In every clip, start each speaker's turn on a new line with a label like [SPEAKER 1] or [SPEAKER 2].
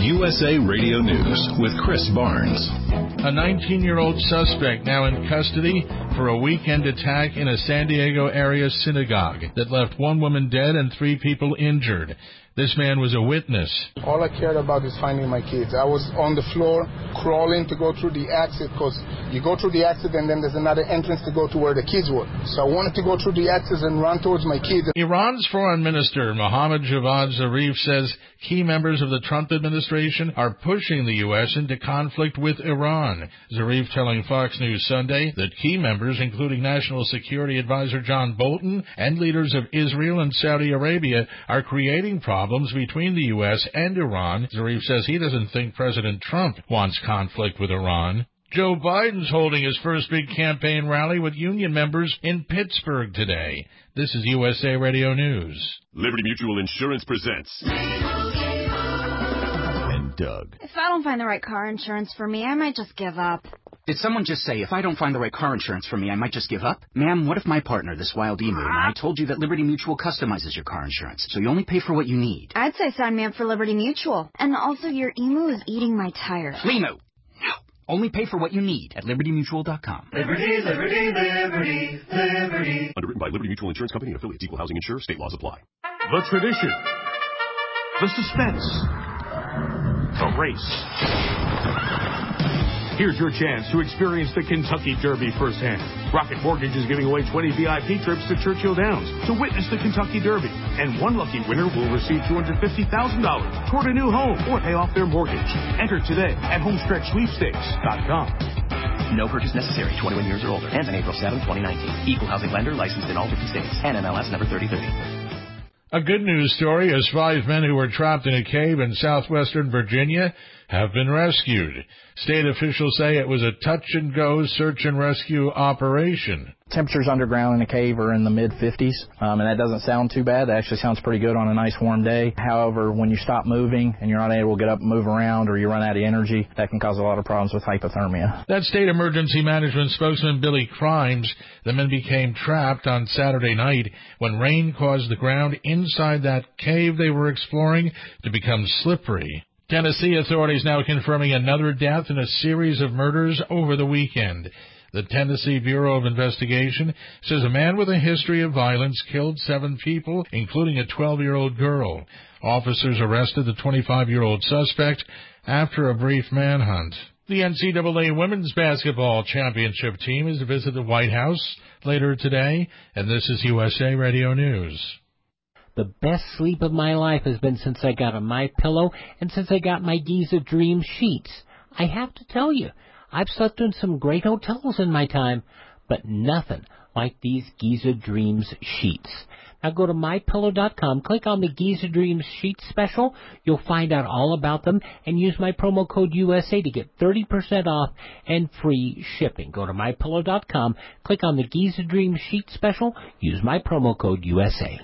[SPEAKER 1] USA Radio News with Chris Barnes.
[SPEAKER 2] A 19-year-old suspect now in custody for a weekend attack in a San Diego area synagogue that left one woman dead and 3 people injured. This man was a witness.
[SPEAKER 3] All I cared about is finding my kids. I was on the floor crawling to go through the exit because you go through the exit and then there's another entrance to go to where the kids were. So I wanted to go through the exit and run towards my kids.
[SPEAKER 2] Iran's foreign minister, Mohammad Javad Zarif, says key members of the Trump administration are pushing the U.S. into conflict with Iran. Zarif telling Fox News Sunday that key members, including National Security Advisor John Bolton and leaders of Israel and Saudi Arabia, are creating problems between the U.S. and Iran. Zarif says he doesn't think President Trump wants conflict with Iran. Joe Biden's holding his first big campaign rally with union members in Pittsburgh today. This is USA Radio News.
[SPEAKER 4] Liberty Mutual Insurance presents and Doug.
[SPEAKER 5] If I don't find the right car insurance for me, I might just give up.
[SPEAKER 6] Did someone just say, if I don't find the right car insurance for me, I might just give up? Ma'am, what if my partner, this wild emu, and I told you that Liberty Mutual customizes your car insurance, so you only pay for what you need?
[SPEAKER 5] I'd say sign me up for Liberty Mutual. And also, your emu is eating my tires.
[SPEAKER 6] Lemu! No. Only pay for what you need at LibertyMutual.com.
[SPEAKER 7] Liberty, liberty, liberty, liberty.
[SPEAKER 4] Underwritten by Liberty Mutual Insurance Company and affiliates. Equal housing insurer. State laws apply.
[SPEAKER 8] The tradition. The suspense. The race. Here's your chance to experience the Kentucky Derby firsthand. Rocket Mortgage is giving away 20 VIP trips to Churchill Downs to witness the Kentucky Derby. And one lucky winner will receive $250,000 toward a new home or pay off their mortgage. Enter today at homestretchsweepstakes.com.
[SPEAKER 9] No purchase necessary. 21 years or older. Ends on April 7, 2019. Equal housing lender licensed in all 50 states. NMLS number 3030.
[SPEAKER 2] A good news story as 5 men who were trapped in a cave in southwestern Virginia have been rescued. State officials say it was a touch-and-go search-and-rescue operation.
[SPEAKER 10] Temperatures underground in a cave are in the mid-50s, and that doesn't sound too bad. That actually sounds pretty good on a nice warm day. However, when you stop moving and you're not able to get up and move around or you run out of energy, that can cause a lot of problems with hypothermia.
[SPEAKER 2] That's State Emergency Management spokesman Billy Crimes. The men became trapped on Saturday night when rain caused the ground inside that cave they were exploring to become slippery. Tennessee authorities now confirming another death in a series of murders over the weekend. The Tennessee Bureau of Investigation says a man with a history of violence killed 7 people, including a 12-year-old girl. Officers arrested the 25-year-old suspect after a brief manhunt. The NCAA Women's Basketball Championship team is to visit the White House later today, and this is USA Radio News.
[SPEAKER 11] The best sleep of my life has been since I got a MyPillow and since I got my Giza Dream sheets. I have to tell you, I've slept in some great hotels in my time, but nothing like these Giza Dreams sheets. Now go to MyPillow.com, click on the Giza Dreams sheet special. You'll find out all about them and use my promo code USA to get 30% off and free shipping. Go to MyPillow.com, click on the Giza Dreams sheet special, use my promo code USA.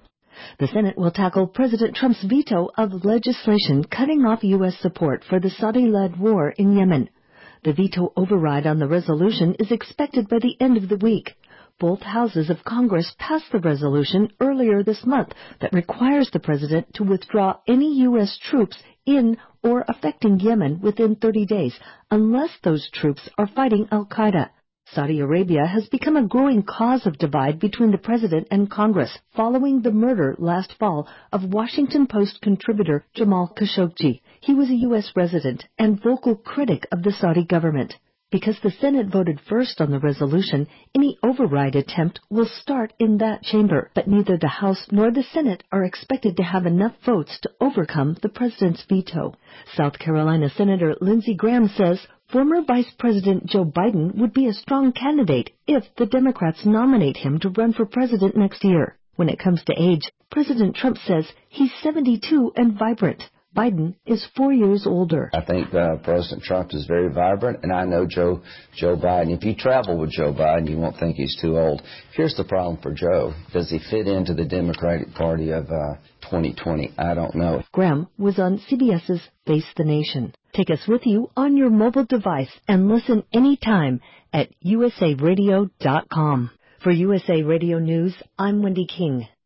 [SPEAKER 12] The Senate will tackle President Trump's veto of legislation cutting off U.S. support for the Saudi-led war in Yemen. The veto override on the resolution is expected by the end of the week. Both houses of Congress passed the resolution earlier this month that requires the president to withdraw any U.S. troops in or affecting Yemen within 30 days, unless those troops are fighting al-Qaeda. Saudi Arabia has become a growing cause of divide between the president and Congress following the murder last fall of Washington Post contributor Jamal Khashoggi. He was a U.S. resident and vocal critic of the Saudi government. Because the Senate voted first on the resolution, any override attempt will start in that chamber, but neither the House nor the Senate are expected to have enough votes to overcome the president's veto. South Carolina Senator Lindsey Graham says former Vice President Joe Biden would be a strong candidate if the Democrats nominate him to run for president next year. When it comes to age, President Trump says he's 72 and vibrant. Biden is 4 years older.
[SPEAKER 13] I think President Trump is very vibrant, and I know Joe Biden. If you travel with Joe Biden, you won't think he's too old. Here's the problem for Joe. Does he fit into the Democratic Party of 2020? I don't know.
[SPEAKER 12] Graham was on CBS's Face the Nation. Take us with you on your mobile device and listen anytime at usaradio.com. For USA Radio News, I'm Wendy King.